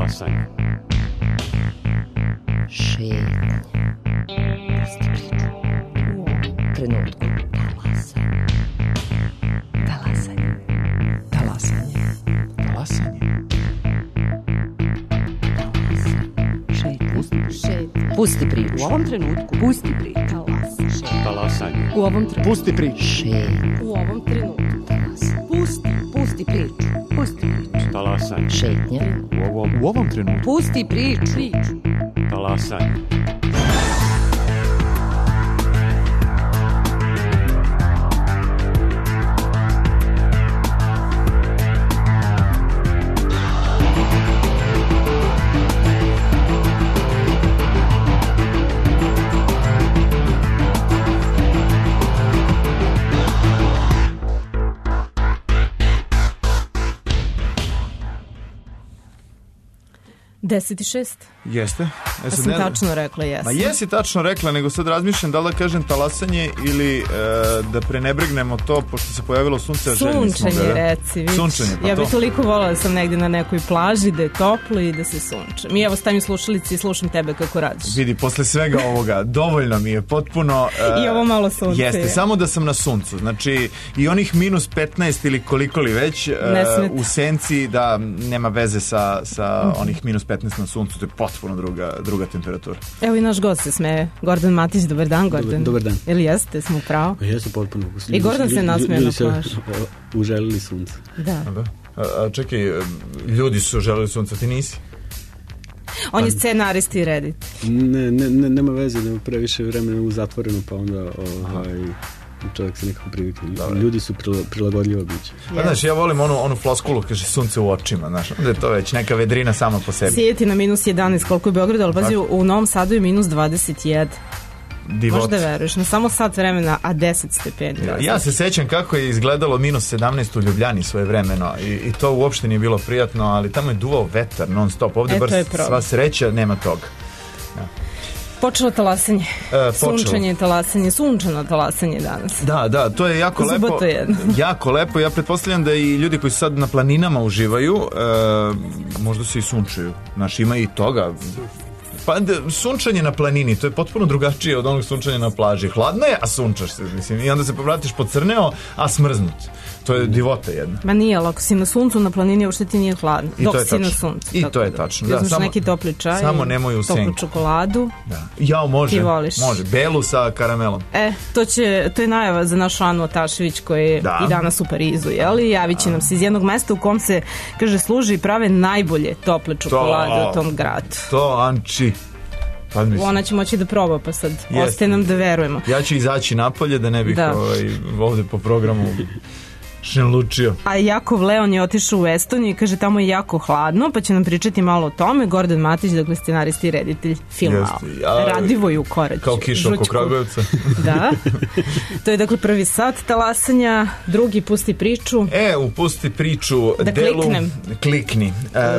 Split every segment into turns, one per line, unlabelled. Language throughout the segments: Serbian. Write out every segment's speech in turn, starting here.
Talasanje.
Šetnje. Pusti priču. U ovom trenutku. Talasanje. Talasanje.
Talasanje.
Šetnje. Pusti priču.
U ovom trenutku.
Pusti priču.
Talasanje.
U ovom trenutku.
Pusti priču.
Šetnje.
U ovom trenutku. Pusti priču.
Pusti priču.
Talasanje.
Šetnje.
U ovom trenutku.
Pusti priču.
Talasanje.
Deset i šest.
Jeste.
Ja sam tačno rekla, jesam.
Ma jesi tačno rekla, nego sad razmišljam da li da kažem talasanje ili da prenebregnemo to, pošto se pojavilo sunce.
Sunčanje, reci.
Sunčanje, pa
ja bih
to.
toliko volala da sam negde na nekoj plaži, da je toplo i da se sunčam. I evo stavim slušalice i slušam tebe kako radiš.
Vidi, posle svega ovoga, dovoljno mi je potpuno...
I ovo malo sunce.
Jeste, samo da sam na suncu. Znači, i onih minus 15 ili koliko li već u senci, da nema veze sa onih minus 15 na suncu, to je potpuno druga temperatura.
Evo i naš gost se smeje. Gordon Matić, dobar dan, Gordon.
Dobar dan.
Ili jeste, smo pravo?
Jesu potpuno.
I Gordon se nasmeje na plaži.
Uželili sunce.
Da.
A čekaj, ljudi su želeli sunca, ti nisi?
On je scenarist i reditelj.
Nema veze, nema previše vremena u zatvorenu, pa onda čovjek se nekako privikne. Ljudi su prilagodljivo biće.
Pa znaš, ja volim onu floskulu, kaže sunce u očima, znaš, onda je to već neka vedrina sama po sebi.
Sjeti na minus 11, koliko je Beograd, ali pazi, u Novom Sadu je minus 21.
Divot.
Možda veruješ, na samo sat vremena, a 10 stepeni.
Ja se sećam kako je izgledalo minus 17 u Ljubljani svoje vremeno i to uopšte nije bilo prijatno, ali tamo je duvao vetar non stop. Ovdje bar sva sreća, nema toga. Ja.
Počelo talasanje. Sunčanje talasanje, sunčano talasanje danas.
Da, to je jako lepo. Jako lepo. Ja pretpostavljam da i ljudi koji sad na planinama uživaju, možda se i sunčaju. Znaš, ima i toga. Pa sunčanje na planini, to je potpuno drugačije od onog sunčanja na plaži. Hladno je, a sunčaš se, mislim, i onda se povratiš pocrneo, a smrznut. To je divota jedna.
Ma nije, ali ako si na suncu na planini, uopšte ti nije hladno. Dok si na suncu.
I to je tačno.
Da, uzmeš neki topli čaj,
samo nemoj u senku.
Toplu čokoladu.
Da. Jao, može. Može. Belu sa karamelom.
To je najava za našu Anu Otašević koja je i danas u Parizu, jeli? Javit će nam se iz jednog mesta u kom se, kaže, služi i prave najbolje tople čokolade u tom gradu.
To, Anči.
Ona će moći da proba, pa sad ostaje nam da verujemo.
Ja ću izaći napolje da ne bih ovdje po programu šenlučio.
A Jakov Leon je otišao u Estoniju i kaže tamo je jako hladno, pa će nam pričati malo o tome. Gordon Matić, dakle scenarist i reditelj filma Radivoju Korać.
Kao kiša oko Kragujevca.
Da. To je dakle prvi sat talasanja, drugi pusti priču.
U pusti priču
da
delu
kliknem.
Klikni.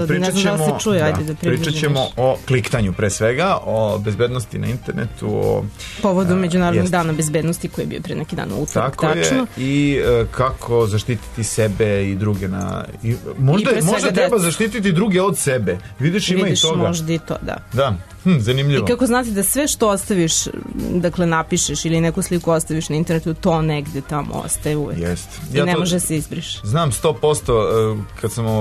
Pričat ćemo o kliktanju pre svega, o bezbednosti na internetu,
povodu Međunarodnog dana bezbednosti koji je bio pre neki dan u utorak.
Tako je, i kako zaštititi sebe i druge možda treba zaštititi druge od sebe. Vidiš, ima i toga.
Možda i to, da.
Da, zanimljivo.
I kako znate da sve što ostaviš, dakle napišeš ili neku sliku ostaviš na internetu, to negde tamo ostaje uvek.
Jest.
I ne može se izbriš.
Znam 100% kad sam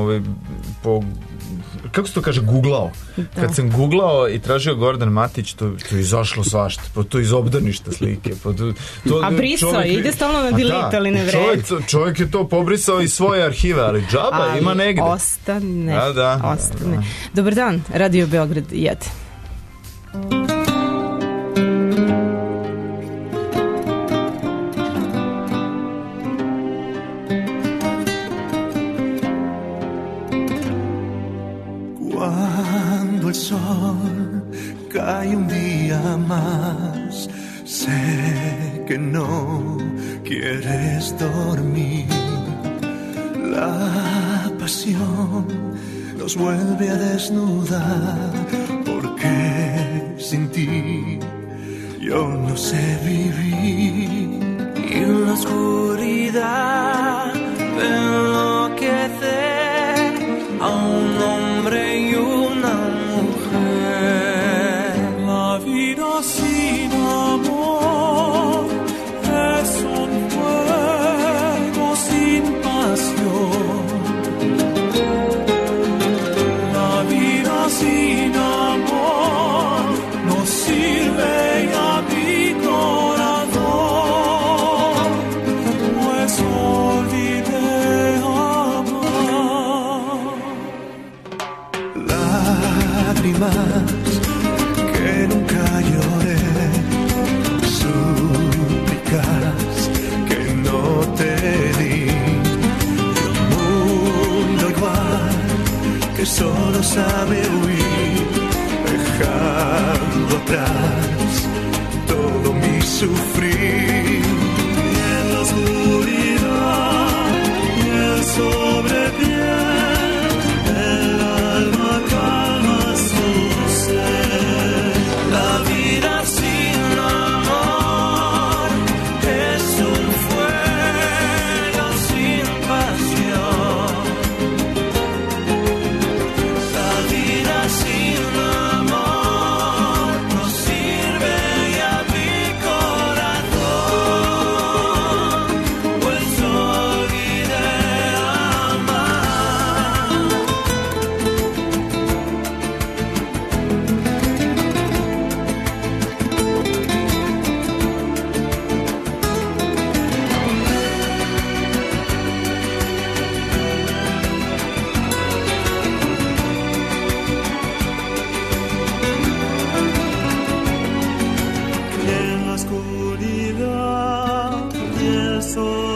kako se to kaže, googlao. Da. Kad sam googlao i tražio Gordon Matić, to je izašlo svašta. Pa to iz obdaništa slike.
A brisao je, ide stalno na delete, ali ne vredi.
Čovjek je to pobrisao iz svoje arhive, ali džaba ima negde.
Ostane.
Da.
Dobar dan, Radio Beograd 1.
El sol cae un día más. Sé que no quieres dormir. La pasión nos vuelve a desnudar. Porque sin ti yo no sé vivir. Y en la oscuridad enloquecer a un hombre y una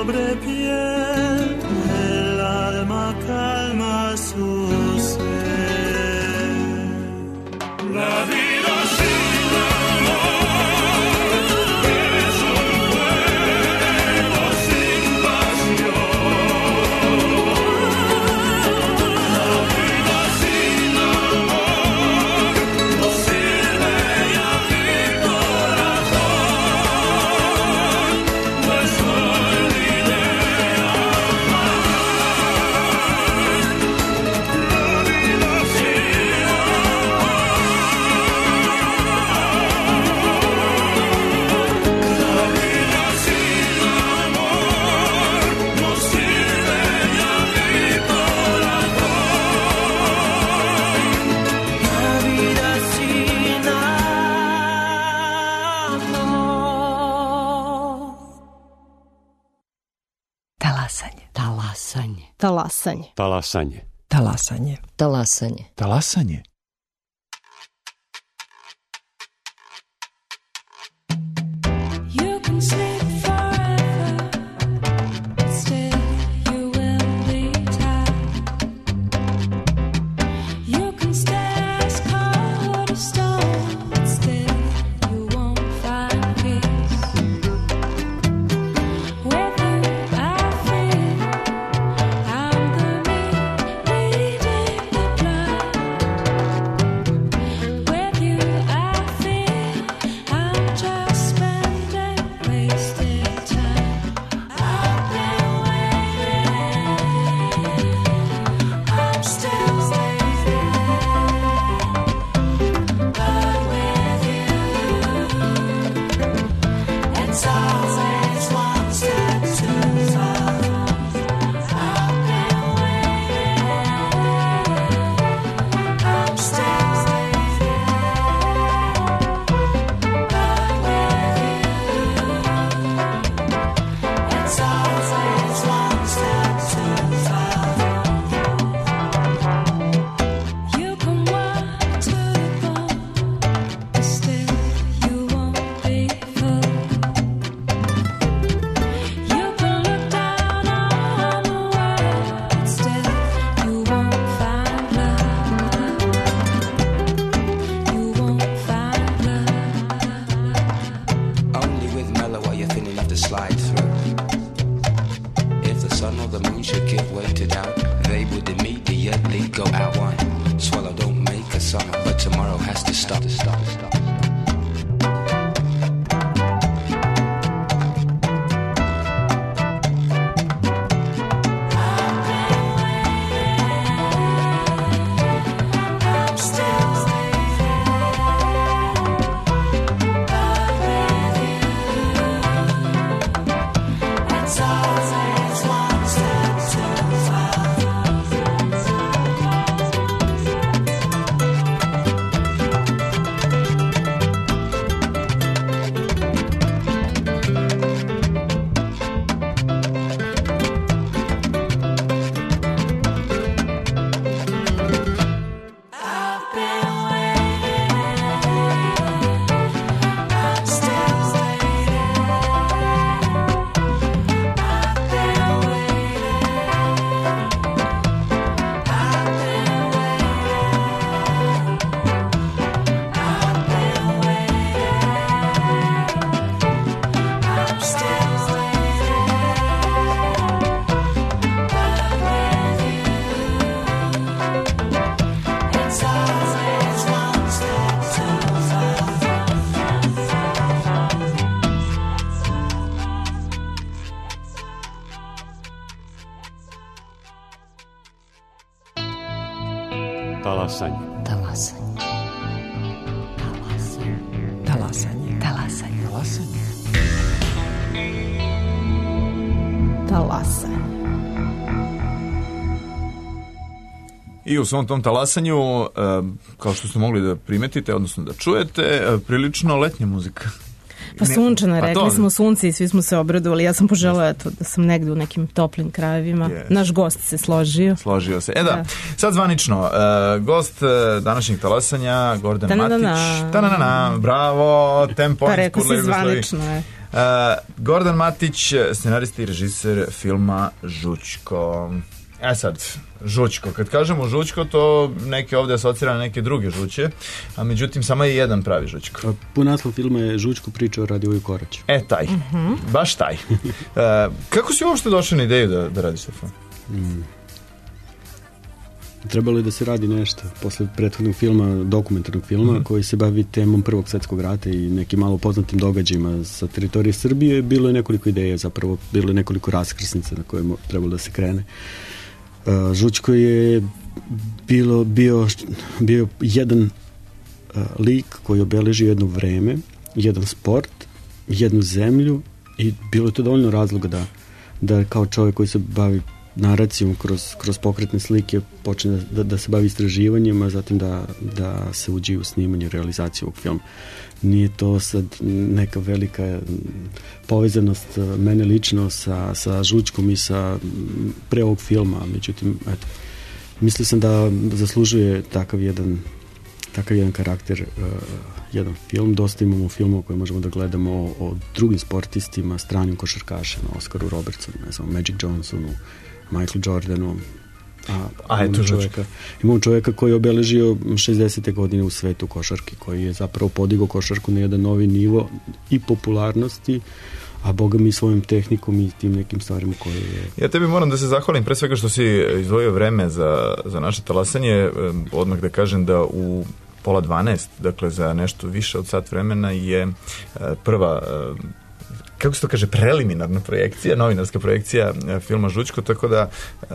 sobre piel, el alma calma su ser. La vida sin amor es un juego sin pasión. La vida sin amor no sirve y a mi corazón no soy ni de amar. La vida sin
Talasanje.
Talasanje.
Talasanje.
Talasanje.
Talasanje.
You can sleep forever, but still you will be tired. You can stay as cold as stone, but still you won't find peace. With you I feel I'm the me leading the blind. With you I feel I'm just spending wasted time. I've been waiting, I'm still waiting, but with you it's always one step too far. I've been waiting, I'm still waiting, but with you it's always one step too far. You can walk to the bone, but still you won't be full. You can look down on the world, but still you won't find love. You won't find love.
Only with mellow are you thin enough to slide through. If the sun or the moon should give way to doubt, they would immediately go out. One swallow don't make a summer, but tomorrow has to stop.
I'm still waiting, but with you it's always one step too far. I've been waiting, I'm still waiting, I've been waiting, I've been waiting, I've been waiting, I'm still waiting, but with you it's always one step too far.
Talasanje.
Talasanje.
Talasanje.
Talasanje.
Talasanje.
I u svom tom talasanju, kao što ste mogli da primetite, odnosno da čujete, prilično letnja muzika.
Pa sunčano,
Pa
rekli
to-
smo sunce i svi smo se obradovali. Ja sam poželjela eto, da sam negde u nekim toplim krajevima.
Yes.
Naš gost se složio.
Složio se. Da,
Da.
sad zvanično, gost današnjeg talasanja, Gordan
Ta-na-na-na.
Matić. Ta-na-na-na, bravo, tempo.
Pa rekao si
Jugoslaviji.
zvanično,
Gordan Matić, scenarista i režiser filma Žućko. Sad, Žućko. Kad kažemo Žućko, to neke ovdje asocira na neke druge žuće, a međutim samo je jedan pravi Žućko.
Pun naslov filma je Žućko priča o Radivoju Koraću.
Taj. Baš taj. Kako si uopšte došao na ideju da radiš taj film?
Trebalo je da se radi nešto posle prethodnog filma, dokumentarnog filma, koji se bavi temom Prvog svjetskog rata i nekim malo poznatim događajima sa teritorije Srbije. Bilo je nekoliko ideja, zapravo bilo je nekoliko raskrsnica na koje trebalo da se krene. Žućko je bio jedan lik koji obeleži jedno vreme, jedan sport, jednu zemlju i bilo je to dovoljno razloga da kao čovjek koji se bavi naracijom kroz pokretne slike počne da se bavi istraživanjem, a zatim da se uđe u snimanje i realizaciju ovog filma. Nije to sad neka velika povezanost mene lično sa Žućkom i sa pre ovog filma, međutim, eto, mislio sam da zaslužuje takav jedan karakter jedan film. Dosta imamo filmova koje možemo da gledamo o drugim sportistima, stranim košarkašima, Oskaru Robertsonu, ne znam, Magic Johnsonu, Michael Jordanu, imamo čovjeka koji je obeležio 60. godine u svetu košarke, koji je zapravo podigao košarku na jedan novi nivo i popularnosti, a boga mi svojom tehnikom i tim nekim stvarima koje je...
Ja tebi moram da se zahvalim pre svega što si izdvojio vreme za naše talasanje. Odmah da kažem da u 11:30, dakle za nešto više od sat vremena je prva kako se to kaže, preliminarna projekcija, novinarska projekcija filma Žućko, tako da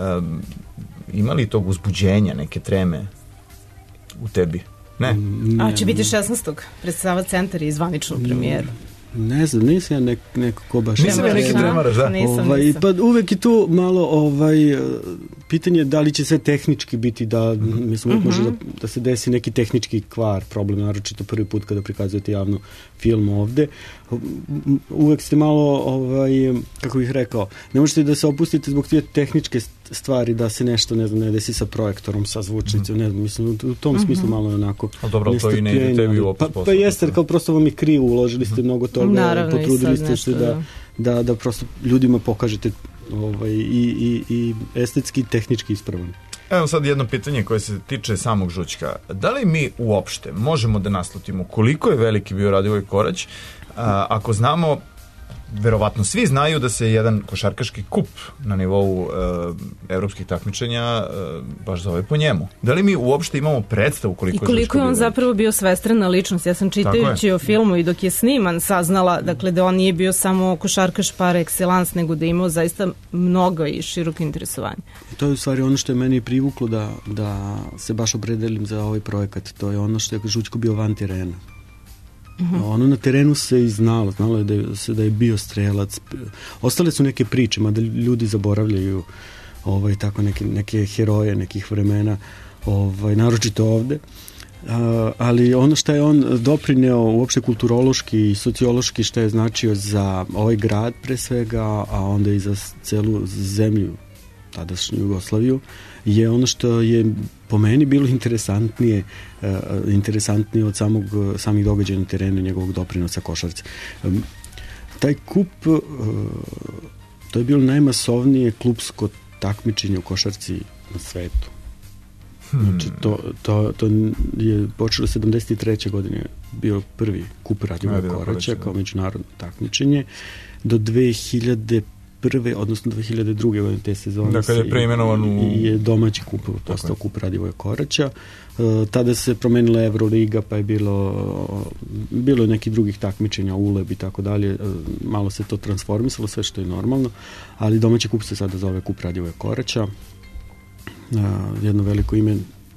ima li tog uzbuđenja, neke treme u tebi? Ne?
A će biti 16. pred Sava centar i zvaničnu premijeru.
Ne znam, nisam ja neko ko baš...
Nisam ja neki tremaraš, da?
Nisam.
Pa uvek je tu malo pitanje da li će sve tehnički biti, da mislim, uvek može da se desi neki tehnički kvar, problem, naročito prvi put kada prikazujete javno film ovde. Uvek ste malo, kako bih rekao, ne možete da se opustite zbog tije tehničke stvari, da se nešto, ne znam, ne desi sa projektorom, sa zvučnicom, ne znam, mislim, u tom smislu malo je onako...
Ali dobro, to i ne ide tebi u opet posao.
Pa jeste, kao prosto vam je krivo, uložili ste mnogo toga,
naravno,
potrudili ste se da prosto ljudima pokažete i estetski i tehnički ispravan.
Evo sad jedno pitanje koje se tiče samog Žućka. Da li mi uopšte možemo da naslutimo koliko je veliki bio Radivoj Korać, ako znamo, verovatno svi znaju da se jedan košarkaški kup na nivou evropskih takmičenja baš zove po njemu. Da li mi uopšte imamo predstavu koliko
je on zapravo bio svestrana ličnost? Ja sam čitajući o filmu i dok je sniman saznala, dakle, da on nije bio samo košarkaš par excellence, nego da je imao zaista mnogo i široko interesovanje.
To je u stvari ono što je meni privuklo da se baš opredelim za ovaj projekat. To je ono što je Žućko bio van terena. Ono na terenu se i znalo je da je bio strelac. Ostale su neke priče, mada ljudi zaboravljaju tako neke heroje nekih vremena, naročito ovde. Ali ono što je on doprineo uopšte kulturološki i sociološki, što je značio za ovaj grad pre svega, a onda i za celu zemlju, tadašnju Jugoslaviju, je ono što je po meni bilo interesantnije od samih događaja na terenu, njegovog doprinosa košarci. Taj kup, to je bilo najmasovnije klupsko takmičenje u košarci na svetu. Znači, to je počelo 73. godine, bio prvi kup Radivoj Koraća kao međunarodno takmičenje. Do 2001. odnosno 2002. godine te sezone
dakle, je preimenovan
je domaći kup, postao kup Radivoja Koraća. Tada se promenila Euroliga, pa je bilo nekih drugih takmičenja, ULEB i tako dalje. Malo se to transformisalo, sve što je normalno, ali domaći kup se sada zove kup Radivoja Koraća. Jedno veliko ime.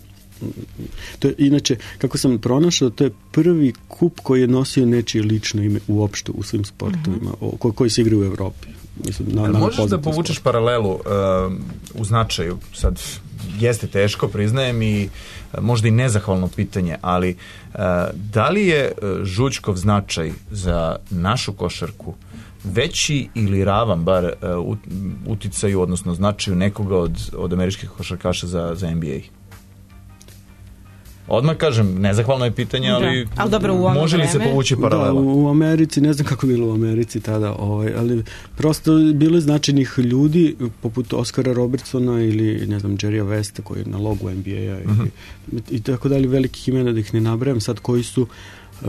To je, inače, kako sam pronašao, to je prvi kup koji je nosio nečije lično ime uopšte u svim sportovima, koji se igraju u Evropi. Mislim,
možeš da povučeš paralelu u značaju, sad jeste teško, priznajem, i možda i nezahvalno pitanje, ali da li je Žućkov značaj za našu košarku veći ili ravan bar uticaju, odnosno značaju nekoga od američkih košarkaša za NBA? Odmah kažem, nezahvalno je pitanje, ali,
ali dobro, u ono
može li se
vreme?
povući paralela?
Da, u Americi, ne znam kako je bilo u Americi tada, ali prosto bilo je značajnih ljudi poput Oscara Robertsona ili, ne znam, Jerrya Westa koji je na logu NBA-a i tako dalje, velikih imena da ih ne nabrajam sad, koji su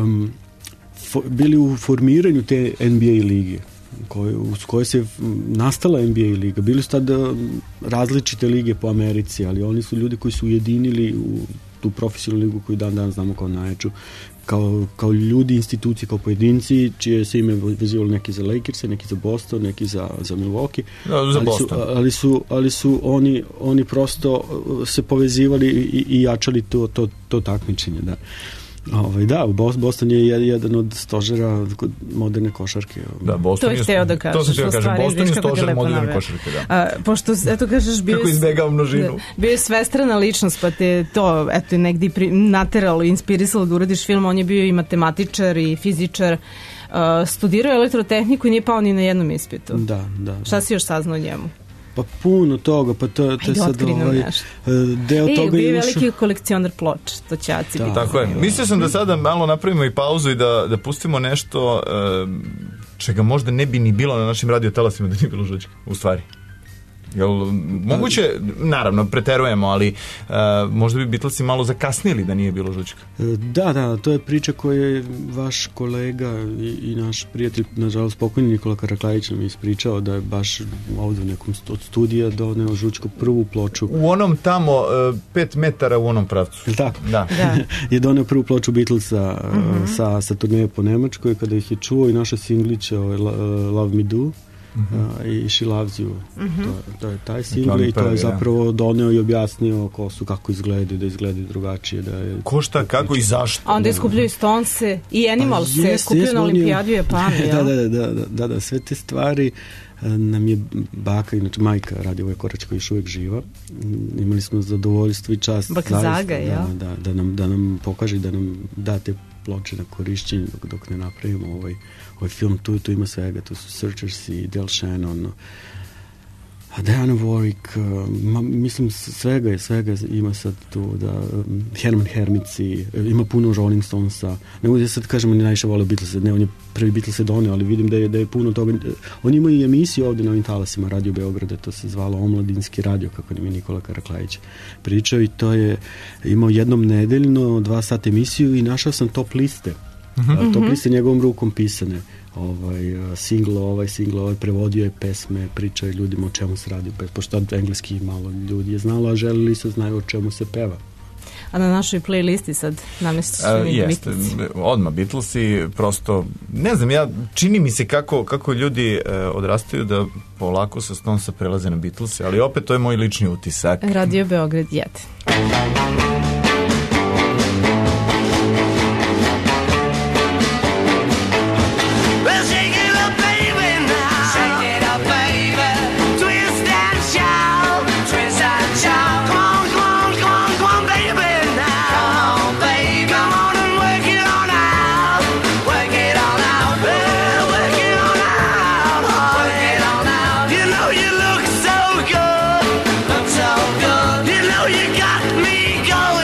bili u formiranju te NBA lige uz koje se nastala NBA liga. Bili su tada različite lige po Americi, ali oni su ljudi koji su ujedinili u tu profesionalnu ligu koju dan znamo kao najjaču, kao ljudi, institucije, kao pojedinci, čije se ime vezivalo neki za Lakers, neki za Boston, neki za Milwaukee.
Za Boston.
Ali su oni prosto se povezivali i jačali to takmičenje, da. Da, Boston je jedan od stožera moderne košarke.
Da, Boston
to je hteo da kažeš.
To sam hteo da kažem, Boston je stožer moderne košarke, da.
Pošto, eto kažeš,
kako izbegao množinu.
Bio je svestrana ličnost, pa te to, eto, negdje nateralo, inspirisalo da uradiš film. On je bio i matematičar i fizičar. Studirao elektrotehniku i nije pao ni na jednom ispitu.
Da.
Šta si još saznao njemu?
Pa puno toga, pa to je sad deo toga
bio je veliki kolekcionar ploča, to će Aci biti.
Tako je. Mislio sam da sada malo napravimo i pauzu i da pustimo nešto čega možda ne bi ni bilo na našim radiotalasima da nije bilo Žućka, u stvari. Jel, moguće, naravno, preterujemo, ali možda bi Beatlesi malo zakasnili da nije bilo Žućka.
Da, to je priča koju je vaš kolega i naš prijatelj, nažalost pokojni Nikola Karaklajić nam je ispričao da je baš ovdje u nekom od studija doneo Žućku prvu ploču.
U onom tamo 5 metara u onom pravcu.
Je tako?
Da.
Je doneo prvu ploču Beatlesa sa turneje po Nemačkoj, kada ih je čuo i našao singliće Love Me Do. I She Loves You. To je taj single i to je zapravo doneo i objasnio kako izgledaju, da izgledaju drugačije.
Ko šta, kako i zašto.
A onda je skupljaju Stonese i Animals se skupljaju na olimpijadu u Japanu.
Da, sve te stvari nam je baka, inače majka radi ovaj korač koji je još uvijek živa. Imali smo zadovoljstvo i čast da nam pokaže, da nam da te ploče na korišćenje dok ne napravimo ovaj film. Tu ima svega, tu su Searchers i Del Shannon, Diana Warwick, mislim svega ima sad tu, da Herman Hermici, ima puno Rolling Stonesa. Ne mogu da sad kažem, on je najviše volio Beatlese, ne, on je prvi Beatlese doneo, ali vidim da je puno toga. On ima i emisiju ovdje na ovim talasima Radio Beograda, to se zvalo Omladinski radio, kako nam je Nikola Karaklajić pričao, i to je imao jednom nedeljno 2 sata emisiju i našao sam top liste. Top liste njegovom rukom pisane. Single, prevodio je pesme, pričao je ljudima o čemu se radi, pošto engleski malo ljudi je znalo, a želili su znaju o čemu se peva.
A na našoj playlisti sad namestiš
jeste, odmah Beatlesi, prosto ne znam, čini mi se kako ljudi odrastaju da polako sa Stonesa prelaze na Beatlesi, ali opet to je moj lični utisak.
Radio Beograd 1.
Going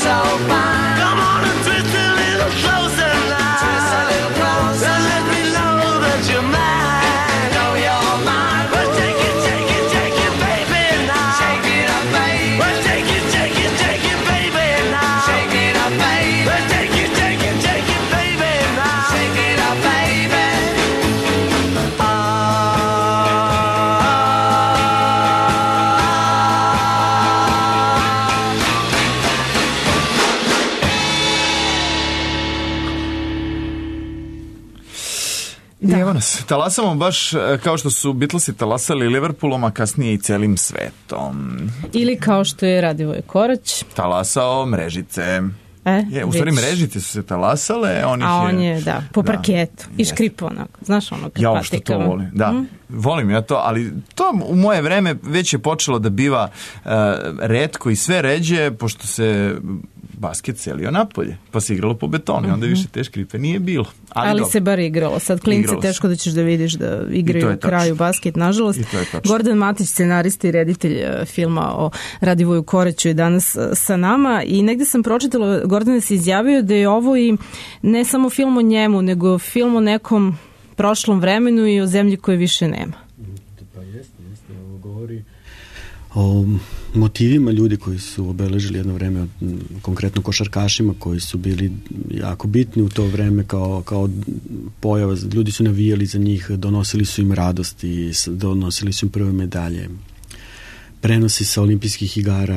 so fine. Come on and twist a little closer now. Twist a little closer. And let me know that you're mine. Know you're mine. Well, take it, baby, now. Shake it up, baby. Well, take it, baby, now. Shake it up, baby. Well, take it, baby, now. Shake it up, baby.
Da. Evo nas, talasamo baš kao što su Beatlesi talasali Liverpoolom, a kasnije i celim svetom.
Ili kao što je Radivoj Korać
talasao Mrežice. U stvari Mrežice su se talasale,
on je, po parketu i škripo onako, znaš ono kad
ja što to volim, volim ja to, ali to u moje vreme već je počelo da biva retko i sve ređe, pošto se basket selio napolje, pa se igralo po betonu, onda više te škripe nije bilo. Ali
se bar igralo, sad klinci teško da ćeš da vidiš da igraju u kraju basket, nažalost. Gordon Matić, scenarista i reditelj filma o Radivoju Koraću, je danas sa nama i negde sam pročitala, Gordon se izjavio da je ovo i ne samo film o njemu, nego film o nekom prošlom vremenu i o zemlji koje više nema.
Pa jeste, ovo govori o motivima ljudi koji su obeležili jedno vreme, konkretno košarkašima koji su bili jako bitni u to vreme kao pojava. Ljudi su navijali za njih, donosili su im radost i donosili su im prve medalje. Prenosi sa olimpijskih igara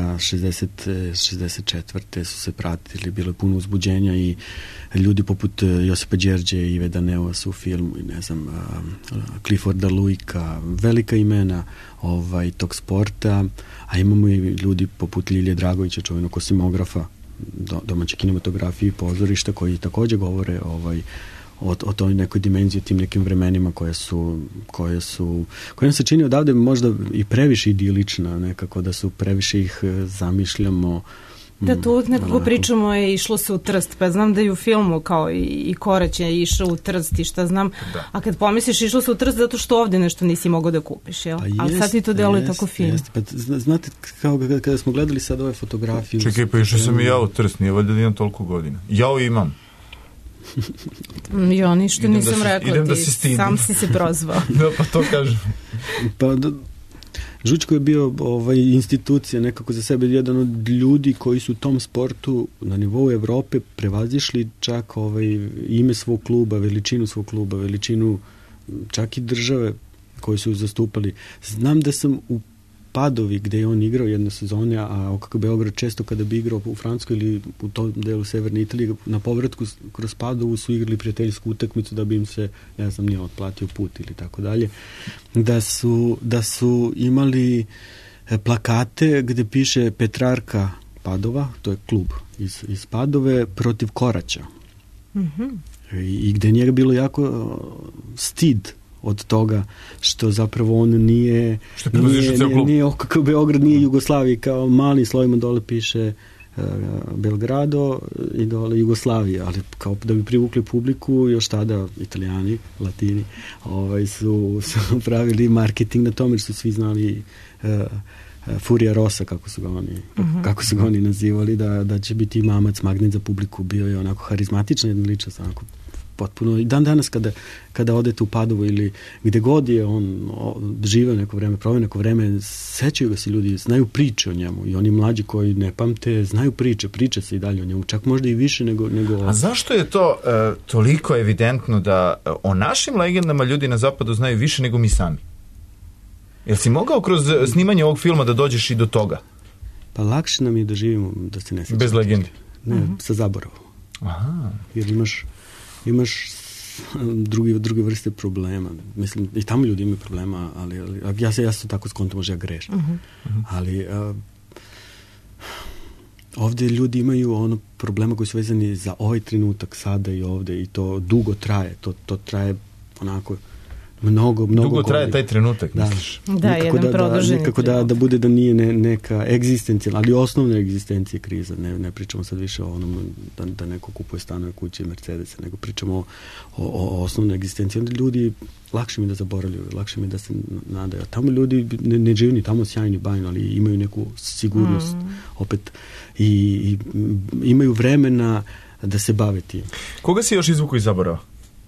64. su se pratili, bilo je puno uzbuđenja i ljudi poput Josipa Đerđe i Ive Daneova su u filmu i ne znam, Clifforda Luika, velika imena tog sporta, a imamo i ljudi poput Ljilje Dragovića, čuvenog kosimografa domaće kinematografije i pozorišta, koji također govore o toj nekoj dimenziji, tim nekim vremenima koje nam se čini odavde možda i previše idilična, nekako da su previše ih zamišljamo.
Da, tu nekako pričamo je išlo se u Trst, pa znam da i u filmu kao i Korać je išao u Trst i šta znam, a kad pomisliš išlo se u Trst zato što ovdje nešto nisi mogao da kupiš, jel? Ali sad ti to deluje tako fino.
Pa znate, kao kada smo gledali sad ove fotografije...
Čekaj, pa išao sam i ja u Trst, nije valjda da imam toliko godina. Ja imam.
Ja ništa nisam rekla,
idem
ti
da se stidim.
Sam si se prozvao.
Da, pa to kažem.
Pa Žučko je bio institucija nekako za sebe, jedan od ljudi koji su u tom sportu na nivou Evrope prevazišli čak ime svog kluba, veličinu svog kluba, veličinu čak i države koji su zastupali. Znam da sam u Padovi gde je on igrao jedne sezone, a OKK Beograd često kada bi igrao u Francuskoj ili u tom delu severne Italije, na povratku kroz Padovu su igrali prijateljsku utakmicu da bi im se, ne znam, nije otplatio put ili tako dalje. Da su imali plakate gde piše Petrarka Padova, to je klub iz Padove, protiv Koraća.
Mm-hmm.
I gde njega bilo jako stid od toga što zapravo on nije OKK Beograd, nije Jugoslavija, kao mali slovima dole piše Belgrado i dole Jugoslavija, ali kao da bi privukli publiku, još tada Italijani, Latini su pravili marketing na tome, što su svi znali Furia Rosa, kako su ga oni nazivali, da će biti mamac, magnet za publiku. Bio je onako harizmatična jedna ličnost, onako potpuno. I dan danas kada odete u Padovu ili gde god je on živeo neko vreme, proveo neko vreme, sećaju ga se ljudi, znaju priče o njemu, i oni mlađi koji ne pamte, znaju priče se i dalje o njemu, čak možda i više nego...
A zašto je to toliko evidentno da o našim legendama ljudi na zapadu znaju više nego mi sami? Jel si mogao kroz snimanje ovog filma da dođeš i do toga?
Pa lakše nam je da živimo, da se ne sjećamo.
Bez legendi?
Ne, sa zaboravom.
Aha.
Jer imaš druge vrste problema. Mislim, i tamo ljudi imaju problema, ali ja se tako skontam, možda ja grešim. Ali ovdje ljudi imaju problema koji su vezani za ovaj trenutak, sada i ovdje, i to dugo traje. To traje onako mnogo
dugo traje taj trenutak, misliš?
Da, jedan produženi
nekako da bude da nije neka egzistencija, ali osnovna egzistencija kriza. Ne pričamo sad više o onom da neko kupuje stanove, kuće i Mercedese, nego pričamo o osnovnoj egzistenciji. Onda ljudi, lakše mi da zaboravljaju, lakše mi da se nadaju. Tamo ljudi ne žive ni tamo sjajni bajno, ali imaju neku sigurnost opet i imaju vremena da se bave tim.
Koga si još izvuku iz zaborava?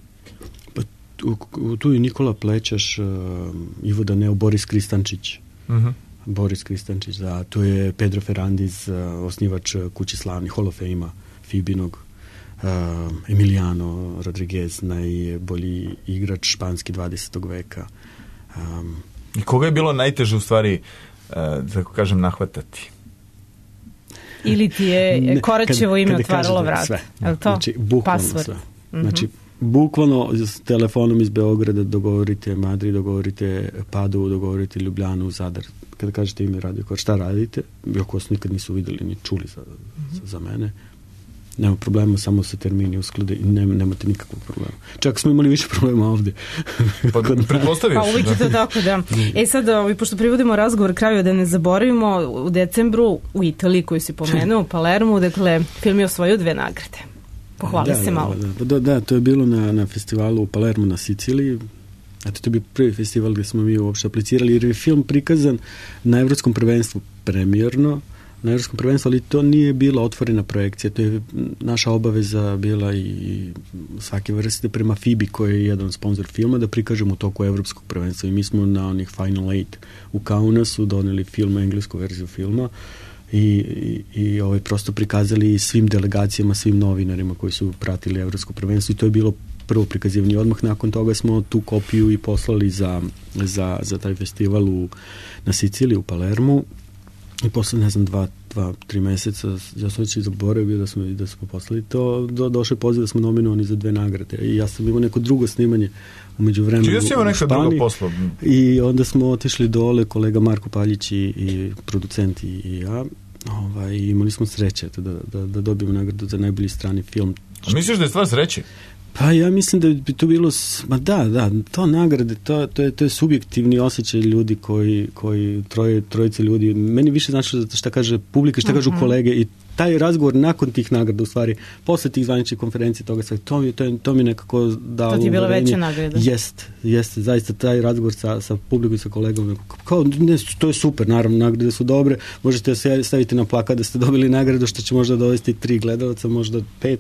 Tu je Nikola Plećaš, Ivo Daneo, Boris Kristančić. Boris Kristančić, da. Tu je Pedro Ferrandiz, osnivač Kuće slavnih, Hall of Fame-a, Fibinog. Emiliano Rodriguez, najbolji igrač španski 20. veka.
I koga je bilo najteže u stvari, tako kažem, nahvatati?
Ili ti je Korećevo ime otvaralo vrat?
Sve.
Je li to?
Znači, bukvalno
Password.
sve. Znači, bukvalno s telefonom iz Beograda dogovorite Madrid, dogovorite Padovu, dogovorite Ljubljanu, Zadar. Kada kažete ime radio, šta radite? Iako vas nikad nisu videli ni čuli za mene. Nema problema, samo se termini usklade i nemate nikakvog problema. Čak smo imali više problema ovdje.
Pa pretpostaviš.
Pa uvijek je to tako, da. Sad, pošto privodimo razgovor kraju, da ne zaboravimo, u decembru u Italiji, koju si pomenuo, u Palermu, dakle, film je osvojio 2 nagrade. Pohvali se malo.
Da, to je bilo na festivalu u Palermu na Siciliji. Eto, to je bio prvi festival gdje smo mi uopšte aplicirali, jer je film prikazan na Evropskom prvenstvu premijerno, na Evropskom prvenstvu, ali to nije bila otvorena projekcija, to je naša obaveza bila i svake vrste prema FIBI, koji je jedan sponsor filma, da prikažemo u toku Evropskog prvenstva i mi smo na onih Final 8 u Kaunasu doneli film, englesku verziju filma i prosto prikazali svim delegacijama, svim novinarima koji su pratili Evropsko prvenstvo i to je bilo prvo prikazivanje. Odmah nakon toga smo tu kopiju i poslali za taj festival na Siciliji, u Palermu. I posle, ne znam, 2-3 meseca, ja sam već i zaboravio da smo poslali to, došao je poziv da smo nominovani za 2 nagrade. I ja sam imao neko drugo snimanje umeđu vremenu u Španiji. I onda smo otišli dole, kolega Marko Paljić i producent i ja. I imali smo sreće da dobijemo nagradu za najbolji strani film.
A misliš da je stvar sreće?
Pa ja mislim da bi to bilo, to nagrade, to je subjektivni osjećaj ljudi koji trojice ljudi, meni više znači šta kaže publika, šta kažu kolege i taj razgovor nakon tih nagrada, u stvari, posle tih zvaničnih konferencija, to mi nekako dao...
To ti je bila veća nagrada?
Jeste, zaista taj razgovor sa publikom i sa kolegom, to je super, naravno, nagrade su dobre, možete staviti na plakat da ste dobili nagradu, što će možda dovesti 3 gledalca, možda 5,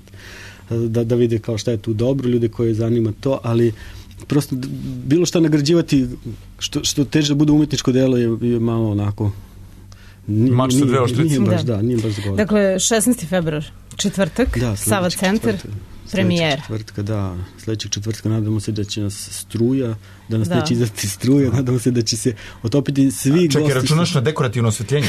da vide kao šta je tu dobro, ljude koje zanima to, ali prosto bilo šta nagrađivati što teže da bude umetničko delo je malo onako
mač sa 2 oštrice.
Nije baš zgodno.
Dakle, 16. februar, četvrtak, Sava centar, premijera.
Sljedećeg četvrtka nadamo se da će nas struja, da nas neće izdati struja, nadamo se da će se otopiti svi gosti.
Čekaj, računaš na dekorativno osvetljenje?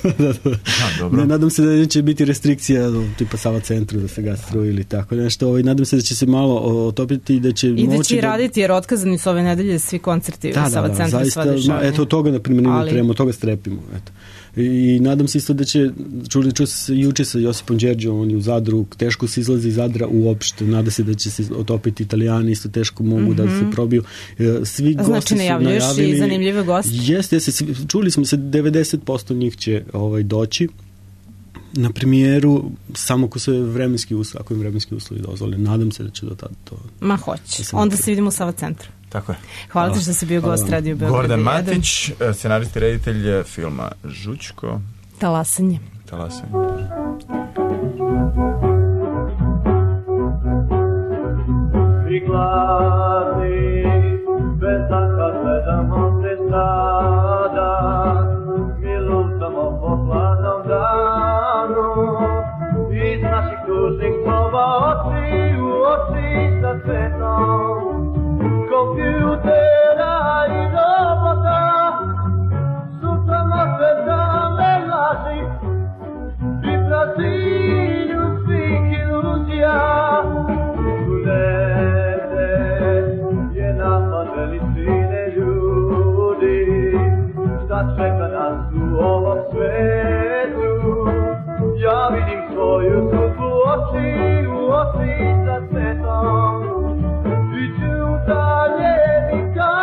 Dobro. Nadam se da neće biti restrikcija tipa Sava centru da se ga struji ili tako nešto. Nadam se da će se malo otopiti i da će moći...
I da će raditi, jer otkazani su ove nedelje svi koncerti u Sava centru.
Zaista, eto od toga, na primjer, od toga strepimo. Eto. I nadam se isto da će, čuli se juče sa Josipom Đerđom, on je u Zadru, teško se izlazi iz Zadra uopšte, nada se da će se otopiti Italijani, isto teško mogu da se probiju. Svi gosti su najavili.
Znači najavljuješ i zanimljive goste?
Jeste, čuli smo se 90% njih će doći na premijeru, samo ako im vremenski uslovi dozvole. Nadam se da će do tada to...
Ma hoće. Onda se vidimo u Sava centru.
Tako je.
Hvala ti što si bio gost Radio Beograd.
Gordan Matić, scenarist i reditelj filma Žućko.
Talasanje.
Svi gladni, bez tanka gledamo se sada, mi lutamo po hladnom danu, iz naših tužnih snova oči u oči sa svetom, kompjutera i robota, sutra može da me laži i prazninu svih iluzija. Sunete je nama veličine ljudi, šta čeka nas u ovom svetu. Ja vidim svoju sudbu u oči sa svetom, i ću dalje nikad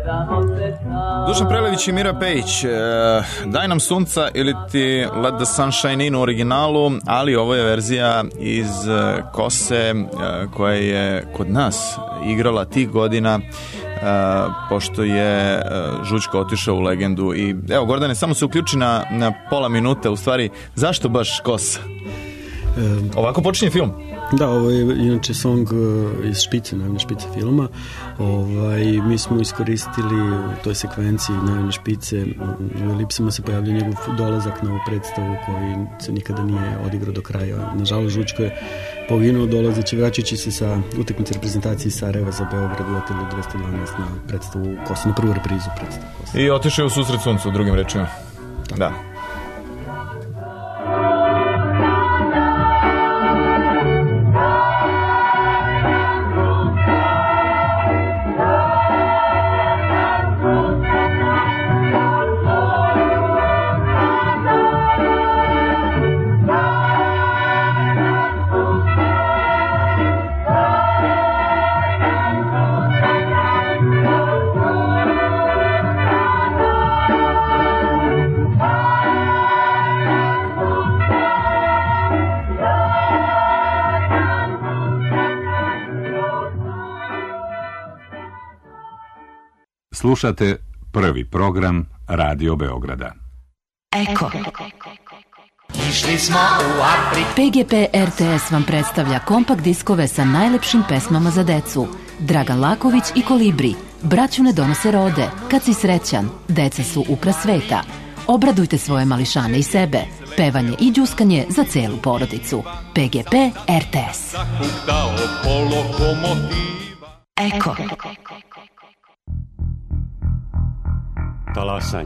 Dušan Prelević i Mira Pejić, Daj nam sunca ili ti Let the Sunshine In u originalu, ali ovo je verzija iz Kose koja je kod nas igrala tih godina, pošto je Žućko otišao u legendu. I evo, Gordane, samo se uključi na pola minute, u stvari, zašto baš Kosa? Ovako počinje film.
Da, ovo je inače song iz Špice, Naivne špice filma. Mi smo iskoristili u toj sekvenciji Naivne špice, u elipsama se pojavlja njegov dolazak na ovu predstavu koji se nikada nije odigrao do kraja. Nažalost, Žućko je poginuo vraćajući se sa utakmice reprezentacije Sarajeva za Beograd u hotelu 212 na predstavu Kosa, na prvu reprizu predstavu Kosa.
I otišao je u susret suncu, u drugim rečima. Da.
Slušate prvi program Radio Beograda.
Eko.
Išli smo u Afriku.
PGP RTS vam predstavlja kompakt diskove sa najlepšim pesmama za decu. Dragan Laković i Kolibri, Braću ne donose rode, Kad si srećan, Deca su ukras sveta. Obradujte svoje mališane i sebe. Pevanje i đuskanje za celu porodicu. PGP RTS.
Eko.
Talasanje.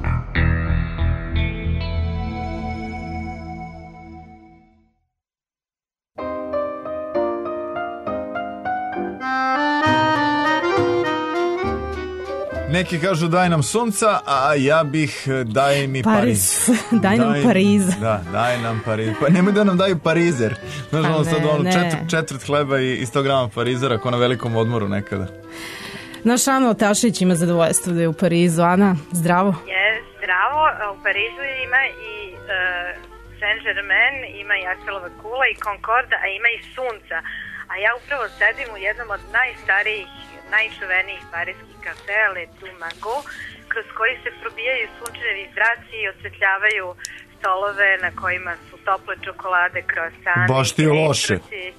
Neki kažu daj nam sunca, a ja bih daj mi Pariz.
Daj nam Pariz.
Da, daj nam Pariz. Pa nemoj da nam daju Parizer. Znaš, ono sad četvrt hleba i 100 grama Parizera kao na velikom odmoru nekada.
Naš Ana Otašić ima zadovoljstvo da je u Parizu. Ana, zdravo.
Zdravo. U Parizu ima i Saint-Germain, ima i Eiffelova kula i Concorde, a ima i sunca. A ja upravo sedim u jednom od najstarijih, najčuvenijih parijskih kafea, Le Dumago, kroz koji se probijaju sunčevi zraci i osvetljavaju stolove na kojima su tople čokolade, croissant.
Baš ti loše.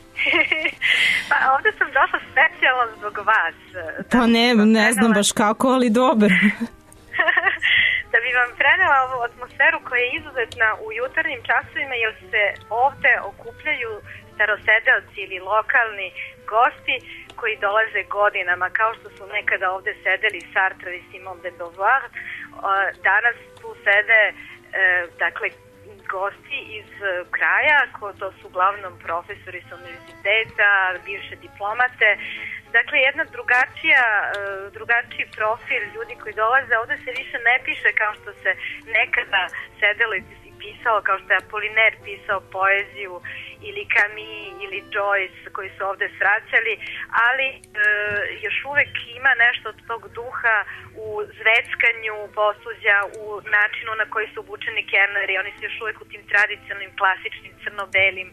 Pa ovde sam došla specijalno zbog vas.
Pa ne znam baš kako, ali dobro.
Da bi vam prenela ovu atmosferu koja je izuzetna u jutarnjim časovima, jer se ovde okupljaju starosedeoci ili lokalni gosti koji dolaze godinama, kao što su nekada ovde sedeli Sartre i Simone de Beauvoir. Danas tu sede dakle gosti iz kraja, to su uglavnom profesori sa univerziteta, bivše diplomate. Dakle, jedna drugačiji profil ljudi koji dolaze. Ovde se više ne piše kao što se nekada sedelo i pisao, kao što je Apollinaire pisao poeziju, ili Camus ili Joyce koji su ovde svraćali, ali još uvek ima nešto od tog duha u zveckanju posuđa, u načinu na koji su obučeni kelneri. Oni su još uvek u tim tradicionalnim, klasičnim, crno-belim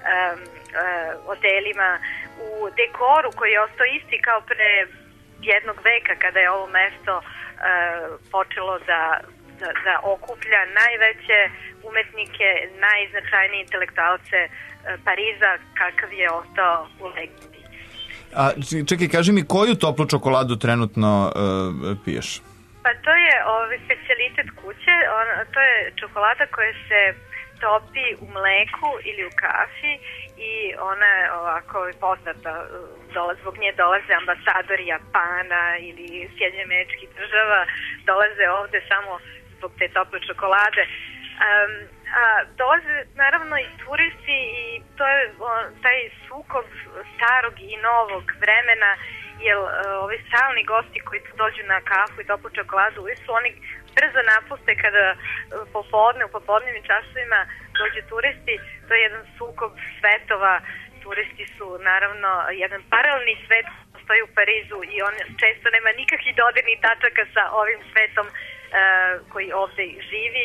odelima, u dekoru koji je ostao isti kao pre jednog veka kada je ovo mesto počelo da okuplja najveće umetnike, najznačajnije intelektualce Pariza, kakav je ostao u legendi.
A čekaj, kaži mi, koju toplu čokoladu trenutno piješ?
Pa to je specijalitet kuće, to je čokolada koja se topi u mleku ili u kafi i ona je ovako poznata, zbog nje dolaze ambasadori Japana ili Sjedinjenih Američkih Država, dolaze ovde samo zbog te tople čokolade. Dolaze naravno i turisti i to je taj sukob starog i novog vremena, jer ovi stalni gosti koji dođu na kafu i toplu čokoladu, oni brzo napuste kada u popodnevnim časovima dođu turisti. To je jedan sukob svetova. Turisti su naravno jedan paralelni svet postoji u Parizu i on često nema nikakvih dodirnih tačaka sa ovim svetom koji ovde živi.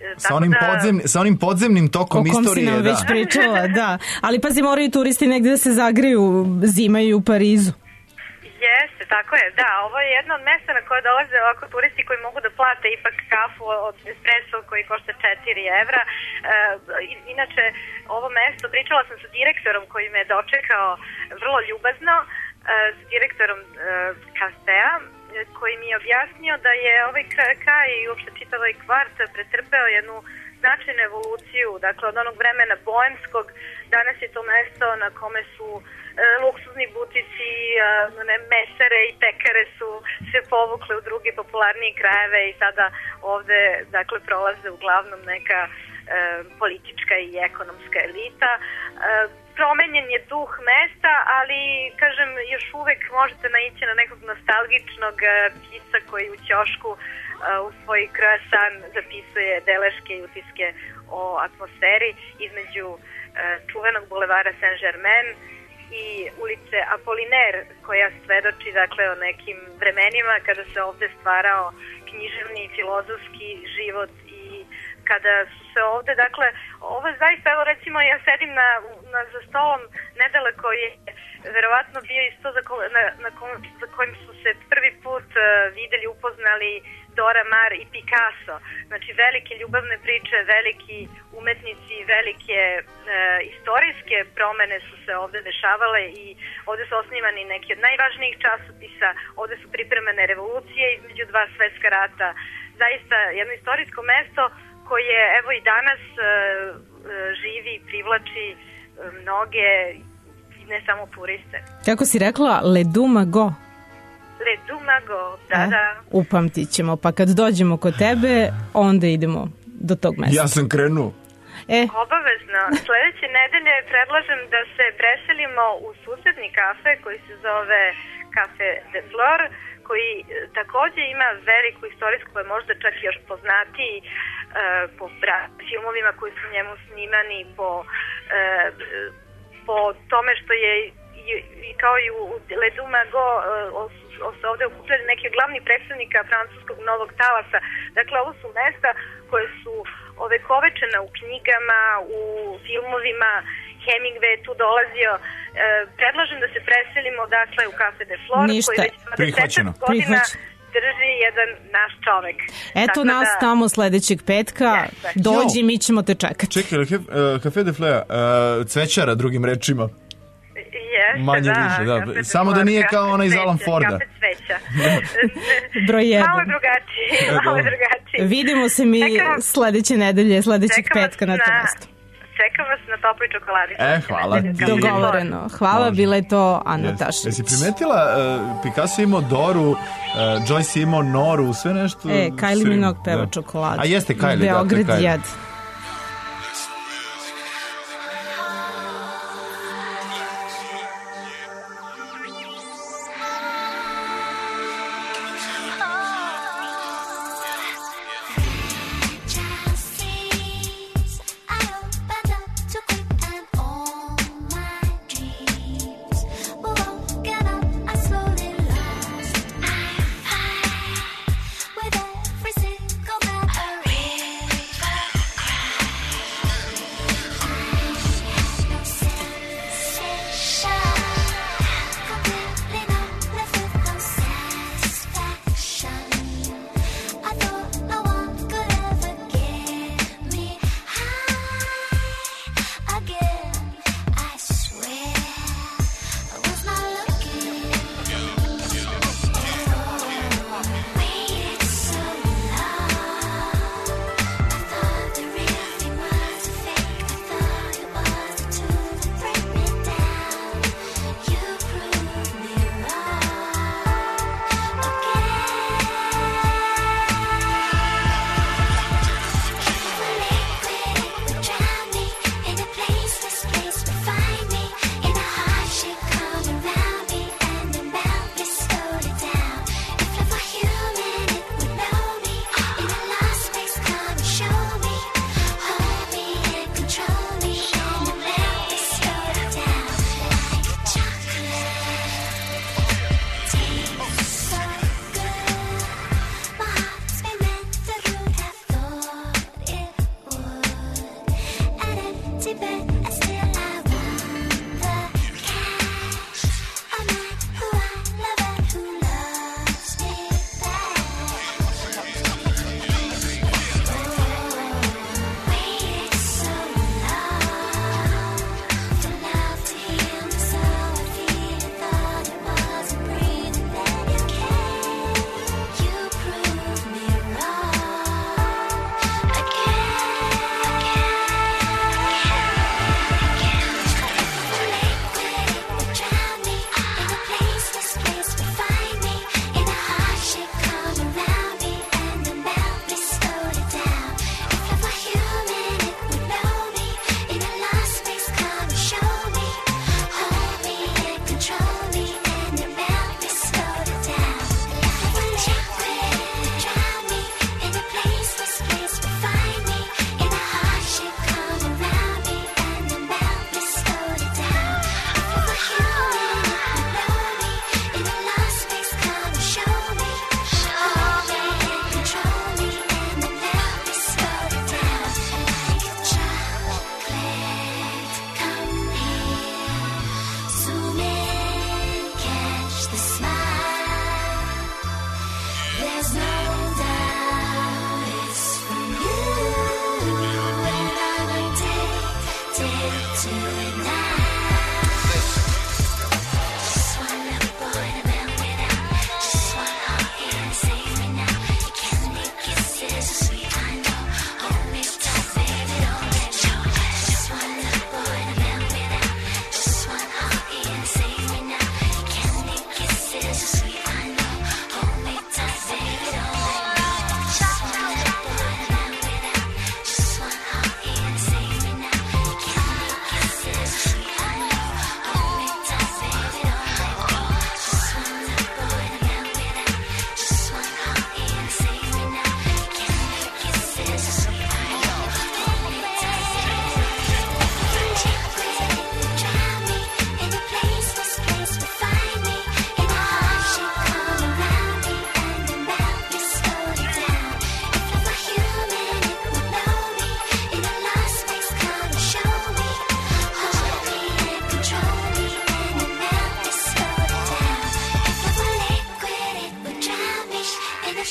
Sa onim podzemnim tokom istorije. O kom
si nam već pričala, da. Ali pazi, moraju turisti negde da se zagreju, zimaju u Parizu.
Jeste, tako je, da. Ovo je jedno od mesta na koje dolaze ovako turisti koji mogu da plate ipak kafu od espresso koji košta 4 evra. Inače, ovo mesto, pričala sam sa direktorom koji me dočekao vrlo ljubazno, s direktorom Castea, koji mi je objasnio da je ovaj kraj i uopšte čitav ovaj kvart pretrpeo jednu značajnu evoluciju, dakle od onog vremena boemskog, danas je to mesto na kome su luksuzni butici, mesare i pekare su se povukle u druge popularnije krajeve i sada ovde dakle prolaze uglavnom neka politička i ekonomska elita. Promenjen je duh mesta, ali, kažem, još uvek možete naići na nekog nostalgičnog pisa koji u ćošku u svoj croissant zapisuje beleške i utiske o atmosferi između čuvenog bulevara Saint-Germain i ulice Apollinaire, koja svedoči, dakle, o nekim vremenima kada se ovde stvarao književni i filozofski život i kada su se ovde, dakle, ovo je zaista, evo recimo ja sedim za stolom nedaleko je verovatno bio isto za kojim su se prvi put videli, upoznali Dora Maar i Picasso. Znači velike ljubavne priče, veliki umetnici, velike istorijske promene su se ovde dešavale i ovde su osnivani neki od najvažnijih časopisa, ovde su pripremene revolucije između dva svetska rata. Zaista jedno istorijsko mesto koje evo i danas živi i privlači mnoge, ne samo turiste.
Kako si rekla, Le Dumago?
Le Dumago, da.
Upamtit ćemo, pa kad dođemo kod tebe, onda idemo do tog mesta.
Ja sam krenuo.
Obavezno. Sledeće nedelje predlažem da se preselimo u susedni kafe koji se zove Café de Flore, koji takođe ima veliku istorijsku, pa možda čak još poznatiji po filmovima koji su njemu snimani, po tome što je i kao i u Le Dumago se ovde okupljali neki glavni predstavnika francuskog novog talasa. Dakle, ovo su mesta koje su ovekovečena u knjigama, u filmovima. Hemingway je tu dolazio. Predlažem da se preselimo dakle u Café de Flore, koji već 20 godina drži jedan naš čovek.
Eto nas tamo sledećeg petka. Dođi, mi ćemo te čekati.
Čekaj, Café de Flore, cvećara drugim rečima. Manje više, da. Samo da nije kao ona iz Alan Forda.
Kafe cveća.
Broj 1.
Malo drugačije.
Vidimo se mi sledeće nedelje, sledećeg petka na to mesto.
Čekam vas na toploj čokoladi.
Hvala ti.
Dogovoreno. Hvala, bila je to Ana Tašić.
Jesi primetila, Picasso imao Doru, Joyce imao Noru, sve nešto?
Kylie Minogue peva čokoladu.
A jeste Kylie,
Beograd jed.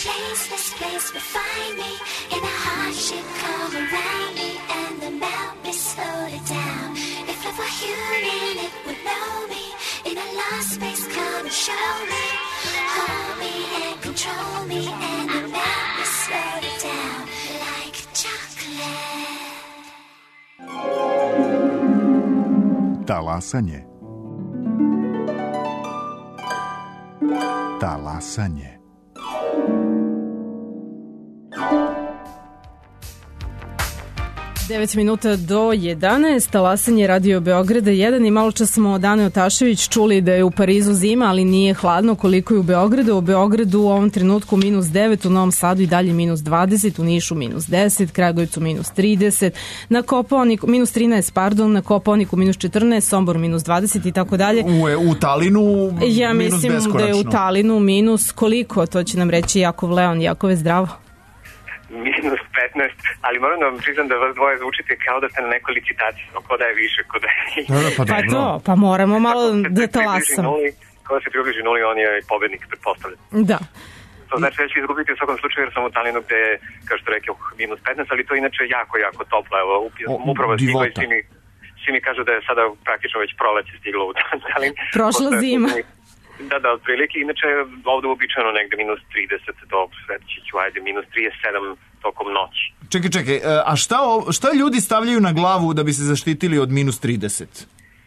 This place will find me in a hardship come around me, and the melt me slow it down. If love were human, it would know me. In a lost space, come and show me. Hold me and control me, and the melt me slow it down like chocolate.
Talasanje. Talasanje.
9 minuta do 11, talasanje Radio Beograda 1 i malo čas smo od Ane Otašević čuli da je u Parizu zima, ali nije hladno koliko je u Beogradu. U Beogradu u ovom trenutku minus 9, u Novom Sadu i dalje minus 20, u Nišu minus 10, Kragujevcu minus 30, na Kopaoniku, minus 13, pardon, na Kopaoniku minus 14, Sombor minus 20 i tako dalje.
U Talinu
ja
minus beskoračno.
Ja mislim da je u Talinu minus koliko, to će nam reći Jakov Leon. Jakove, zdravo.
Minus 15, ali moram da vam priznam da vas dvoje zvučite kao da ste na nekoj licitaciji, ko da je više, ko da je...
Pa to, pa moramo malo da talasamo.
Ko da se približi nuli, on je pobednik, pretpostavljam.
Da.
To znači da ću izgubiti u svakom slučaju jer sam u Talinu gde je, kao što rekao, minus 15, ali to je inače jako, jako toplo. Evo, upravo stiglo i svi mi kažu da je sada praktično već proleće stiglo u Talin.
Prošla zima.
Da, otprilike, inače ovde uobičajeno negde minus 30 do, reći ću, ajde, minus 37 tokom noći.
Čekaj, a šta ljudi stavljaju na glavu da bi se zaštitili od minus 30?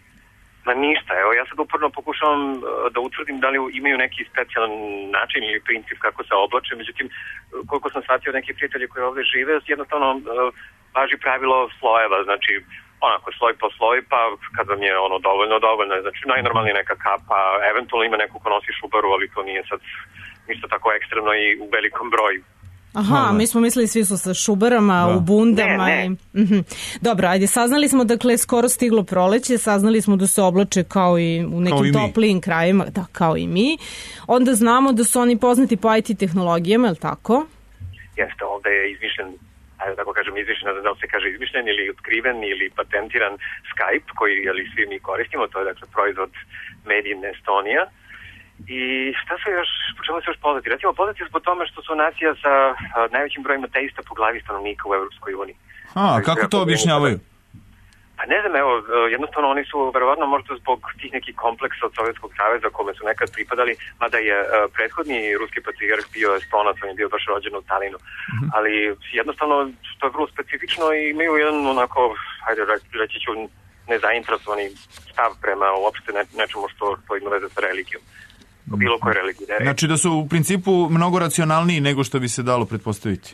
Ma ništa, evo, ja sad uporno pokušavam da utvrdim da li imaju neki specijalan način ili princip kako se oblače, međutim, koliko sam shvatio neki prijatelji koji ovde žive, jednostavno važi pravilo slojeva, znači, onako sloj po sloj, pa kad vam je ono dovoljno, znači najnormalnije neka kapa, eventualno ima neko ko nosi šubaru, ali to nije sad ništa tako ekstremno i u velikom broju.
Aha, mi smo mislili svi su sa šubarama, u bundama.
Ne.
Dobro, ajde, saznali smo, dakle, skoro stiglo proleće, saznali smo da se oblače kao i u nekim toplijim krajima, da, kao i mi. Onda znamo da su oni poznati po IT tehnologijama, je li tako?
Jeste, ovde je izmišljen, ajde tako kažem, izmišljen, da li se kaže izmišljen ili otkriven ili patentiran Skype, koji svi mi koristimo, to je dakle proizvod Made in Estonia. I šta se još, po čemu se još poznati? Recimo, poznati su po tome što su nacija sa najvećim brojem ateista po glavi stanovnika u Evropskoj uniji.
A, kako to objašnjavaju?
Pa ne znam, evo, jednostavno oni su verovatno možda zbog tih nekih kompleksa od Sovjetskog saveza kome su nekad pripadali, mada je prethodni ruski patrijarh bio Estonac, on je bio baš rođen u Talinu. Ali jednostavno to je vrlo specifično i imaju jedan onako, hajde reći ću, nezainteresovani stav prema uopšte nečemu što ima veze sa religijom. Bilo koje religije.
Znači da su u principu mnogo racionalniji nego što bi se dalo pretpostaviti.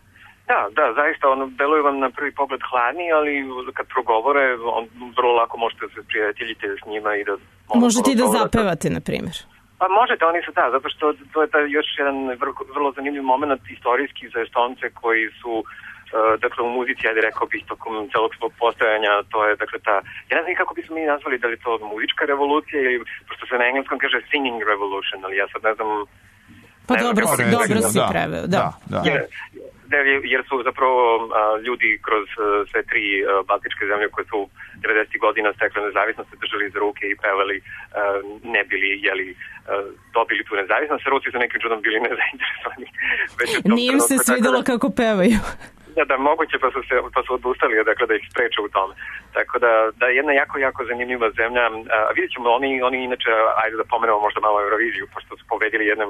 Da, zaista, deluju vam na prvi pogled hladni, ali kad progovore, vrlo lako možete se prijateljiti s njima i da...
Možete i da zapevate, na primjer.
Pa možete, oni su zato što to je još jedan vrlo zanimljiv moment istorijski za Estonce koji su, dakle, u muzici, ajde rekao bih, tokom celog svog postojanja, to je, dakle, ja ne znam kako bismo mi nazvali, da li to muzička revolucija ili, pošto se na engleskom kaže singing revolution, ali ja sad ne znam...
Pa dobro si preveo, da.
Jer su zapravo ljudi kroz sve tri baltičke zemlje koje su 90. godina stekle nezavisnost držali za ruke i pevali, ne bili dobili tu nezavisnost, a Rusi su nekim čudom bili nezainteresovani.
Nije im se svidjelo kako pevaju.
Da, moguće, pa su odustali, dakle, da ih spreče u tome. Tako da jedna jako zanimljiva zemlja. Vidjet ćemo, oni inače, ajde da pomenemo možda malo Euroviziju, pošto su pobedili jednom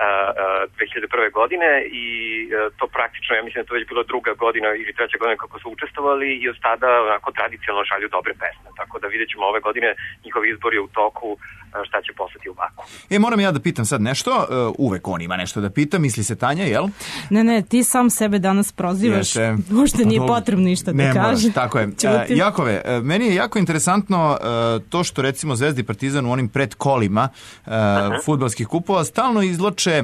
2001. godine i to praktično, ja mislim da to već bila druga godina ili treća godina kako su učestvovali i od tada onako tradicionalno šalju dobre pesme. Tako da vidjet ćemo ove godine, njihov izbor je u toku, šta će postati u Baku.
Moram ja da pitam sad nešto, uvek on ima nešto da pita, misli se Tanja, jel?
Ne, ti sam sebe danas prozivaš, možda nije potrebno ništa da kaže.
Tako je. Jakove, meni je jako interesantno to što recimo Zvezda i Partizan u onim predkolima fudbalskih kupova stalno izloče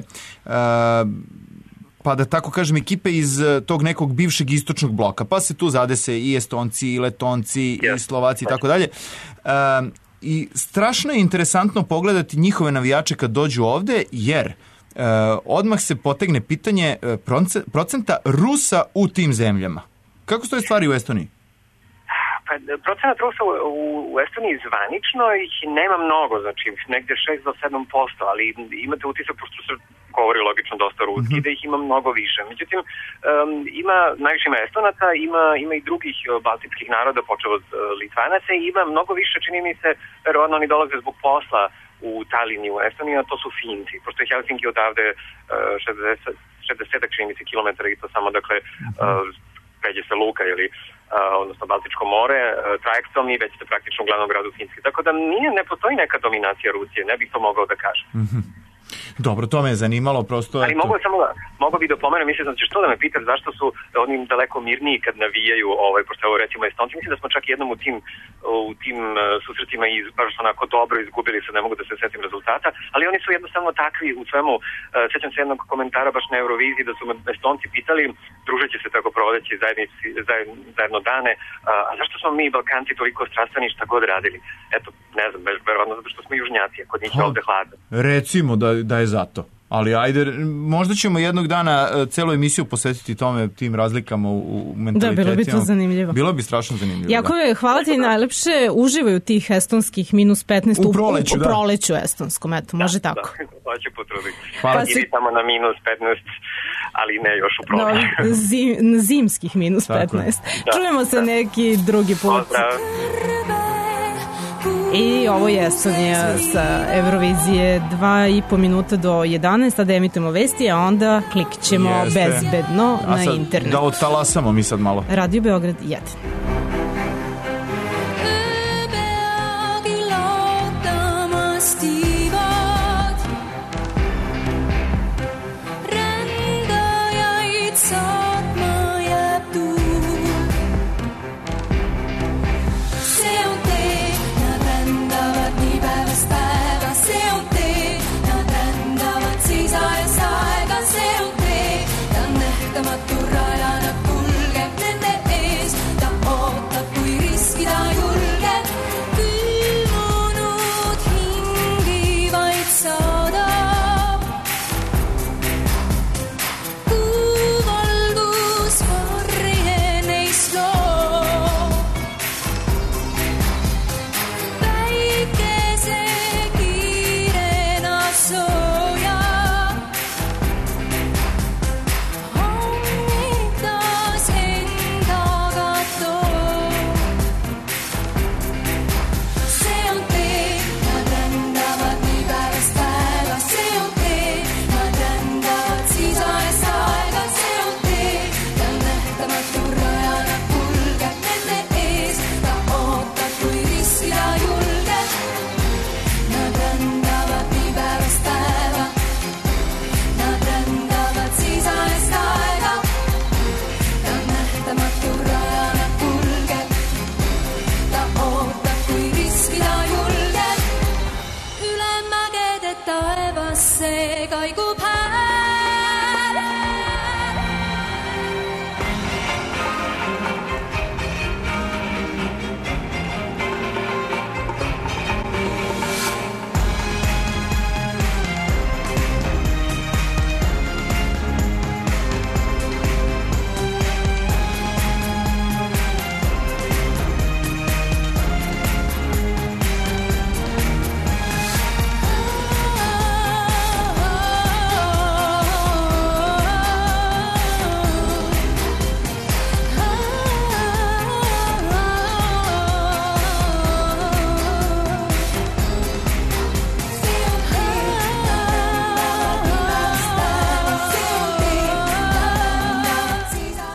pa da tako kažem ekipe iz tog nekog bivšeg istočnog bloka, pa se tu zadese i Estonci, i Letonci, i Slovaci i tako dalje. I strašno je interesantno pogledati njihove navijače kad dođu ovde, jer odmah se potegne pitanje procenta Rusa u tim zemljama. Kako stoje stvari u Estoniji?
Pa, procenat Rusa u Estoniji zvanično ih nema mnogo, znači negde 6 do 7%, ali imate utisak, pošto se govori logično dosta ruski, da ih ima mnogo više. Međutim, ima najviše ima Estonaca, ima i drugih baltičkih naroda, počeo od Litvanaca, i ima mnogo više, čini mi se, verovatno oni dolaze zbog posla u Talini, u Estoniji, a to su Finci, pošto je Helsinki odavde 60 čini mi se kilometara i to samo, dakle, pređe se luka ili odnosno Baltičko more, trajektom i već ste praktično u glavnom gradu Finjske. Tako da ne postoji neka dominacija Rusije, ne bih to mogao da kažem.
Dobro, to me je zanimalo, prosto...
Ali mogu bi da pomenem, mislim da ćeš to da me pitaš zašto su oni daleko mirniji kad navijaju, pošto evo recimo Estonci, mislim da smo čak jednom u tim susretima baš onako dobro izgubili, sad ne mogu da se setim rezultata, ali oni su jednostavno takvi u svemu. Sećam se jednog komentara baš na Euroviziji da su me Estonci pitali, družeći se tako provodeći zajedno dane, a zašto smo mi Balkanci toliko strastveni šta god radili? Eto, ne znam, verovatno zato što smo južnjaci, kod njih je ovde hladno.
Recimo da je zato. Ali ajde, možda ćemo jednog dana celu emisiju posvetiti tim razlikama u mentalitetima.
Da, bilo bi to zanimljivo.
Bilo bi strašno zanimljivo.
Jakove, hvala ti najlepše. Uživaju tih estonskih -15
u proleću,
u proleću estonskom, eto, može tako.
Da, to će potruditi.
Hvala.
Ili tamo na -15, ali ne još u proleću.
Zimskih -15. Čujemo se neki drugi put.
Pozdrav.
I ovo je Estonija sa Eurovizije 2,5 minuta do 11, da emitujemo vesti, a onda klikćemo bezbedno na internet.
Da odtalasamo mi sad malo.
Radio Beograd 1.